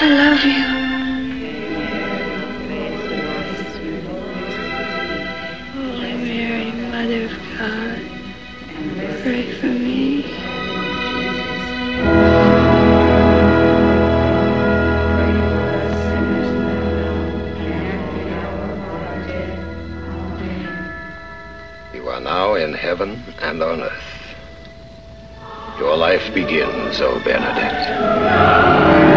I love you. Holy Mary, Mother of God, pray for me. You are now in heaven and on earth. Your life begins, O Bernadette.